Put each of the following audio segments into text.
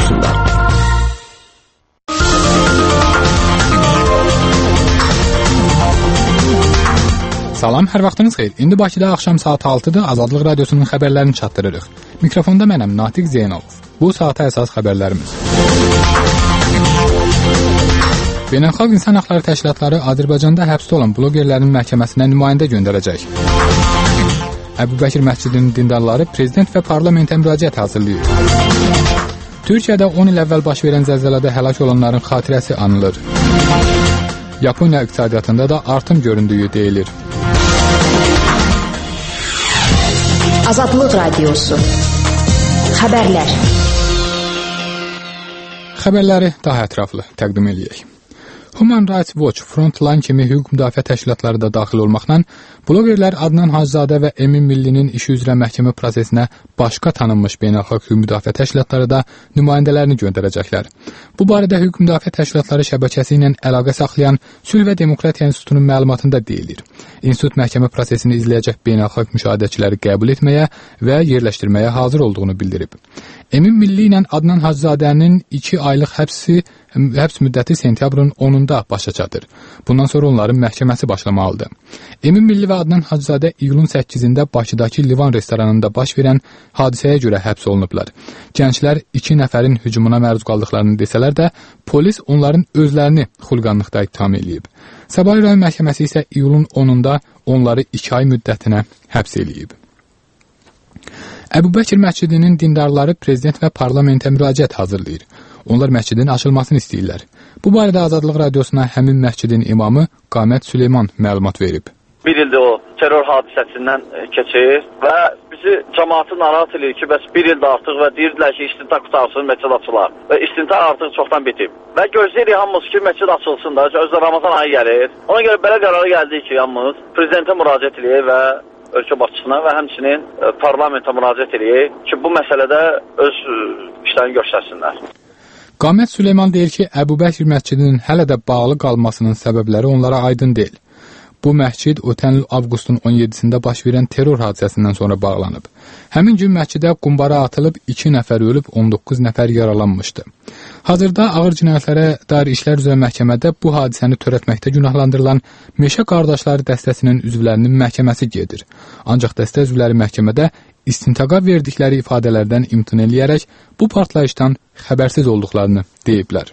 Radiosunda. Salam, hər vaxtınız xeyir. İndi Bakıda axşam saat 6-dır, Azadlıq Radiosunun xəbərlərini çatdırırıq. Mikrofonda mənəm, Natiq Zeynalov. Bu saata əsas xəbərlərimiz. Beynəlxalq İnsan Haqları Təşkilatları Azərbaycanda həbsdə olan blogerlərin məhkəməsinə nümayəndə göndərəcək. Əbubəkir məscidinin dindarları prezident və parlamentə müraciət hazırlayır. Türkiyədə 10 il əvvəl baş verən zəlzələdə həlak olanların xatirəsi anılır. Yaponiya iqtisadiyyatında da artım göründüyü deyilir. Azadlıq Radiosu. Xəbərlər. Xəbərləri daha ətraflı təqdim edək. Human Rights Watch, Frontline kimi hüquq müdafiə təşkilatları da daxil olmaqla, blogerlər Adnan Hacızadə və Emin Millinin işi üzrə məhkəmə prosesinə başqa tanınmış beynəlxalq hüquq müdafiə təşkilatları da nümayəndələrini göndərəcəklər. Bu barədə hüquq müdafiə təşkilatları şəbəkəsi ilə əlaqə saxlayan Sülh və Demokratiya İnstitutunun məlumatında deyilir. İnstitut məhkəmə prosesini izləyəcək beynəlxalq müşahidəçiləri qəbul etməyə və yerləşdirməyə hazır olduğunu bildirib. Emin Milli ilə Adnan Hacızadənin 2 aylıq həbs müddəti sentyabrın 10-da başa çatır. Bundan sonra onların məhkəməsi başlamalıdır. Emin Milli və Adnan Hacızadə iyulun 8-də Bakıdakı Livan restoranında baş verən hadisəyə görə həbs olunublar. Gənclər 2 nəfərin hücumuna məruz qaldıqlarını desələr də, polis onların özlərini xulqanlıqda ittiham edib. Sabah rayon məhkəməsi isə iyulun 10-da onları 2 ay müddətinə həbs edib. Əbubəkir məscidinin dindarları prezident və parlamentə müraciət hazırlayır. Onlar məscidin açılmasını istəyirlər. Bu barədə Azadlıq Radiosuna həmin məscidin imamı Qamət Süleyman məlumat verib. Bir ildir o terror hadisəsindən keçir və bizi cəmaatı narahat edir ki, bəs bir ildə artıq və deyirdilər ki, istintaq qutarsın, məscid açılar. Və istintaq artıq çoxdan bitib. Və gözləyirik hamımız ki, məscid açılsın da, özdə Ramazan ayı gəlir. Ona görə belə qərara gəldik ki, hamımız prezidentə müraciət edək və ölkə başçısına və həmçinin parlamentə müraciət edək ki, bu məsələdə öz işlərini göstərsinlər. Qamət Süleyman deyir ki, Əbubəkir məscidinin hələ də bağlı qalmasının səbəbləri onlara aydın deyil. Bu məscid ötən il avqustun 17-sində baş verən terror hadisəsindən sonra bağlanıb. Həmin gün məscidə qumbara atılıb 2 nəfər ölüb, 19 nəfər yaralanmışdı. Hazırda ağır cinayətlərə dair işlər üzrə məhkəmədə bu hadisəni törətməkdə günahlandırılan Meşə Qardaşları dəstəsinin üzvlərinin məhkəməsi gedir. Ancaq dəstə üzvləri məhkəmədə istintaqa verdikləri ifadələrdən imtina eləyərək bu partlayışdan xəbərsiz olduqlarını deyiblər.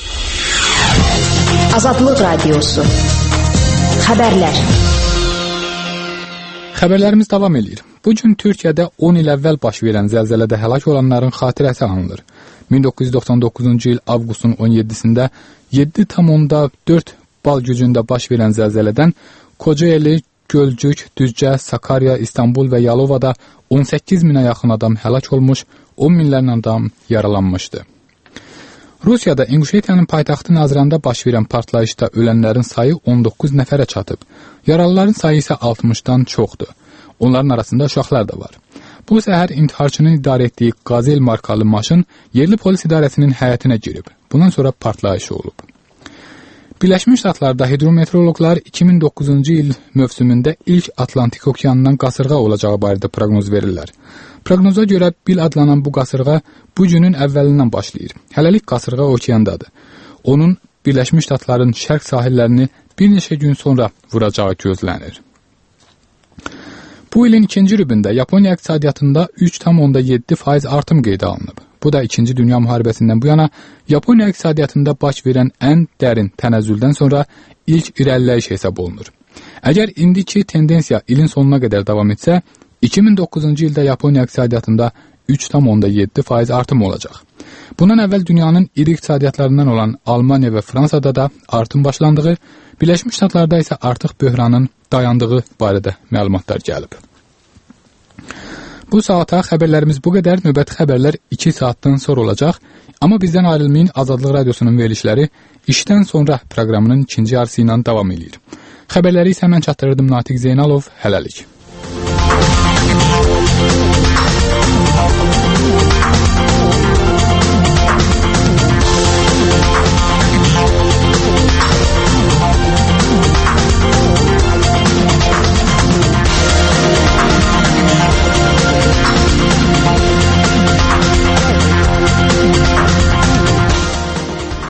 Azadlıq Radiosu. Xəbərlər. Xəbərlərimiz davam edir. Bu gün Türkiyədə 10 il əvvəl baş verən zəlzələdə həlak olanların xatirəsi anılır. 1999-cu il avqustun 17-sində 7,4 bal gücündə baş verən zəlzələdən Kocaeli, Gölcük, Düzcə, Sakarya, İstanbul və Yalovada 18 minə yaxın adam həlak olmuş, 10 minlərlə adam yaralanmışdı. Rusiyada İnguşetiyanın paytaxtı Naziranda baş verən partlayışda ölənlərin sayı 19 nəfərə çatıb. Yaralıların sayı isə 60-dan çoxdur. Onların arasında uşaqlar da var. Bu səhər intiharçının idarə etdiyi Qazel markalı maşın yerli polis idarəsinin həyətinə girib. Bundan sonra partlayış olub. Birləşmiş Ştatlarda hidrometeoroloqlar 2009-cu il mövsümündə ilk Atlantik okeanından qasırğa olacağı barədə proqnoz verirlər. Proqnoza görə Bil adlanan bu qasırğa bu günün əvvəlindən başlayır. Hələlik qasırğa okeandadır. Onun Birləşmiş Ştatların şərq sahillərini bir neçə gün sonra vuracağı gözlənir. Bu ilin ikinci rübündə Yaponiya iqtisadiyyatında 3,7% artım qeydə alınıb. Bu da 2-ci Dünya müharibəsindən bu yana Yaponiya iqtisadiyyatında baş verən ən dərin tənəzzüldən sonra ilk irəliləyiş hesab olunur. Əgər indiki tendensiya ilin sonuna qədər davam etsə, 2009-cu ildə Yaponiya iqtisadiyyatında 3,7% artım olacaq. Bundan əvvəl dünyanın iri iqtisadiyyatlarından olan Almaniya və Fransada da artım başlandığı, Birləşmiş Ştatlarda isə artıq böhranın dayandığı barədə məlumatlar gəlib. Bu saata xəbərlərimiz bu qədər, növbəti xəbərlər 2 saatdan sonra olacaq. Amma bizdən ayrılmayın, Azadlıq Radiosunun verilişləri işdən sonra proqramının ikinci yarısı ilə davam edir. Xəbərləri isə mən çatdırırdım, Natiq Zeynalov, hələlik.